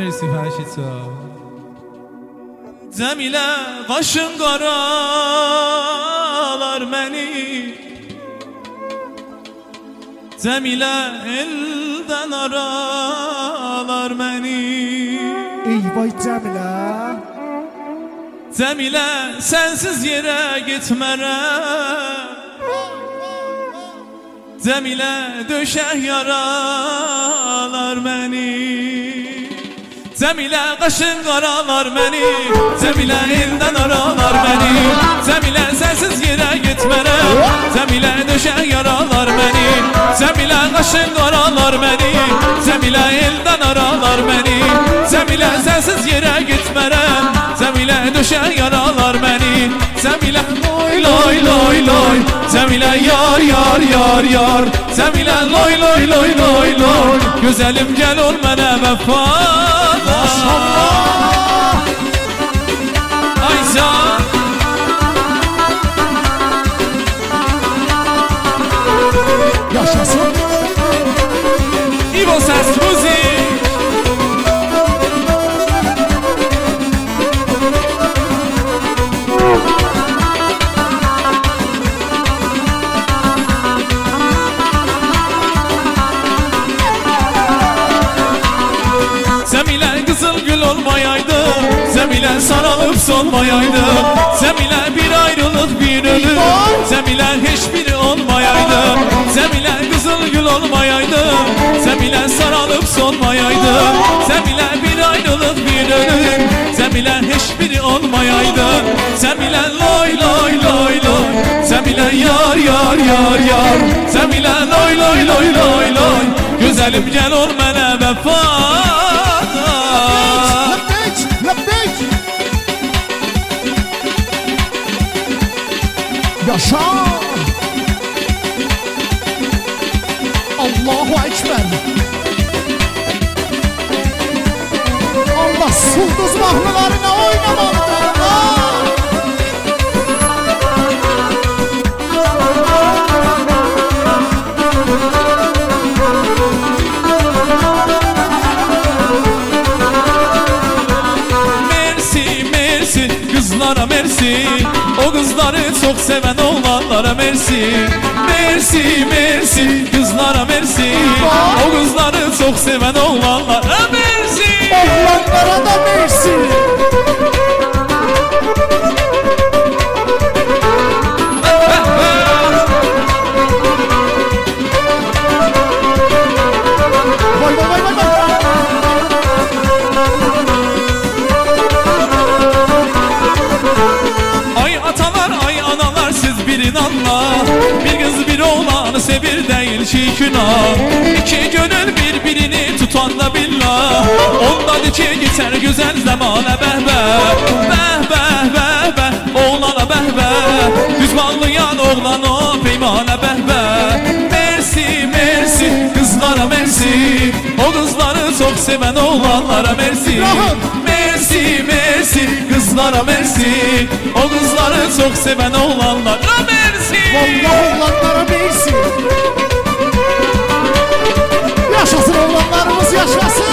Mersi Haşita. Cemile kaşın karalar beni, Cemile elden aralar beni. Eyvay Cemile. Cemile sensiz yere gitmerem, Cemile döşək yaralar beni. Cemile kaşın karalar beni, Cemile elden aralar beni. Cemile sensiz yere gitmerem, Cemile döşək yaralar beni. Cemile kaşın karalar beni, Cemile elden aralar beni. Cemile sensiz yere gitmerem, Cemile döşək yaralar beni. Cemile loy loy loy loy, Cemile yar yar yar yar. Cemile loy loy loy loy loy, güzelim gel ol mənə vəfadar. Maşallah. Aycan Yaşasın. İvo Ses Müzik. Cemile kızıl gül olmayaydı, Cemile saralıp solmayaydı. Cemile bir ayrılık bir ölüm, Cemile hiçbiri olmayaydı. Cemile kızıl gül olmayaydı, Cemile saralıp solmayaydı. Cemile bir ayrılık bir ölüm, Cemile hiçbiri olmayaydı. Cemile loy loy loy loy, Cemile yar yar yar yar. Cemile loy loy loy loy loy, güzelim gel ol mənə vəfadar. Lebbeyk, lebbeyk. Yaşa. Allahu Ekber. Allah sulduz mahnılarına oynamalıdır. Kızlara mersi, o kızları çok seven oğlanlara mersi. Mersi, mersi, kızlara mersi, o kızları çok seven oğlanlara mersi. Oğlanlara da mersi. Vay vay vay vay. Ay atalar, ay analar, siz bir inanla. Bir kız bir oğlanı sevir değil şikuna. İki gönül birbirini tutan da billah. Ondan iki geçer güzel zamana behbeh. Behbeh behbeh, oğlana behbeh. Düz bağlayan oğlan o peymana behbeh. Mersi mersi, kızlara mersi, o kızları çok seven oğlanlara mersi. Mersi mersi, kızlara mersi, o kızları çok seven oğlanlara mersi. Vallahi oğlanlara mersi. Yaşasın oğlanlarımız, yaşasın.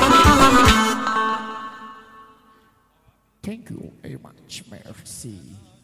Thank you very much, merci.